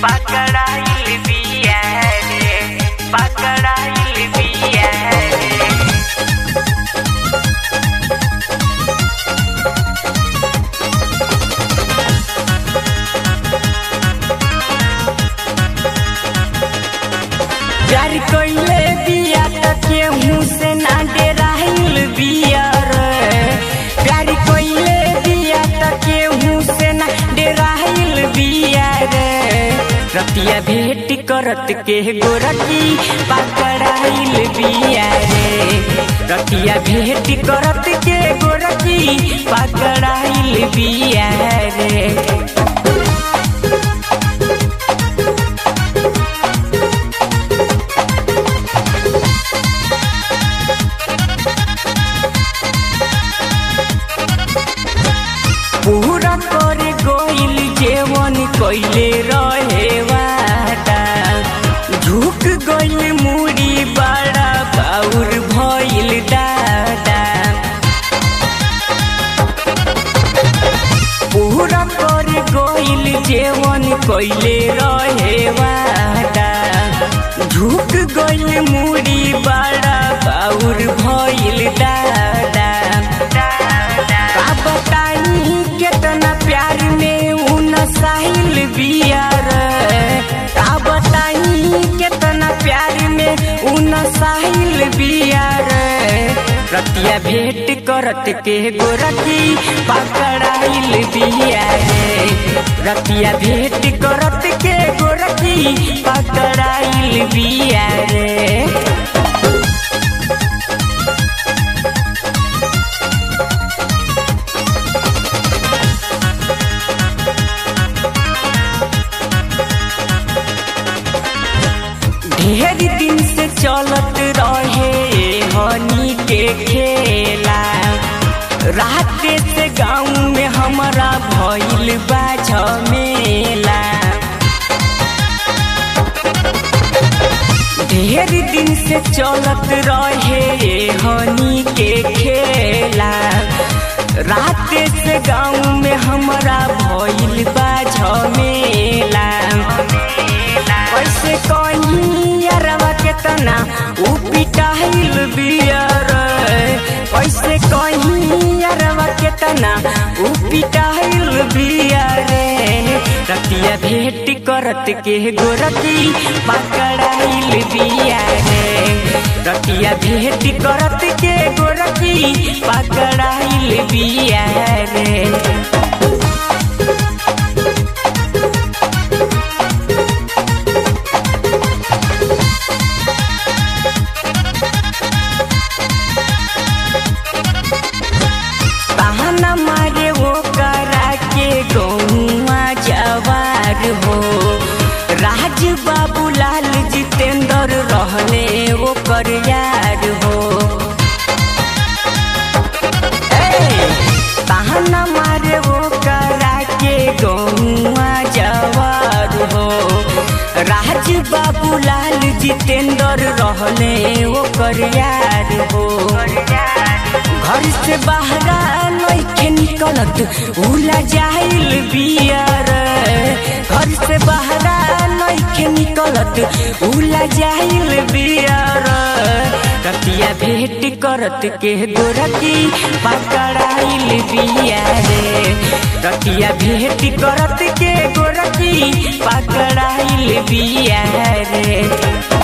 पकड़ाइल बिया रे, पकड़ाइल बिया रे। प्यार कइले बिया त केहू से ना डराइल बिया रे। प्यार कइले बिया त केहू से ना डराइल बिया रे। रतिया भेट करत के गोरकी पकड़ाइल बिया रे। रतिया भेट करत के गोरकी पकड़ाइल बिया रे। पूरा कर गोइल जेवन कइले रहे वादा। झुक गइल मुड़ी बड़ा बाउर भइल दादा। पूरा कर गोइल जेवन कइले रहे वादा। झुक गइल मुड़ी बड़ा बाउर भइल दादा। का बताई केतना प्यार में उ नसाइल बिया रे। का बताई केतना प्यार में उ नसाइल बिया रे। रतिया भेट करत के गोरकी पकड़ाइल बिया रे। रतिया भेट करत के गोरकी पकड़ाइल बिया रे। ढेर दिन से चलत रहे हनी के खेला। रात से गाँव में हमारा भइल बा झमेला। ढेर दिन से चलत रहे हनी के खेला। रात से गाँव में हमारा भइल बा झमेला। कैसे कहीं यारवा केतना उ पिटाइल बिया रे। कैसे कहीं यारवा केतना उ पिटाइल बिया रे। रतिया भेट करत के गोरकी पकड़ाइल बिया रे। रतिया भेट करत के गोरकी पकड़ाइल बिया रे। ताना मारे वो करा के गौआ जवार हो। राज बाबू लाल जितेंद्र रहने वो कर यार हो। ताना मारे वो करा के गौआ जवार हो। राज बाबू लाल जितेंद्र रहने वो कर यार हो। घर से बाहरा नइखे निकलत उला जाइल बिया रे। घर से बाहरा नइखे निकलत उला जाइल बिया रे। रतिया भेट करत के गोरकी पकड़ाइल बिया रे। रतिया भेट करत के गोरकी पकड़ाइल बिया रे।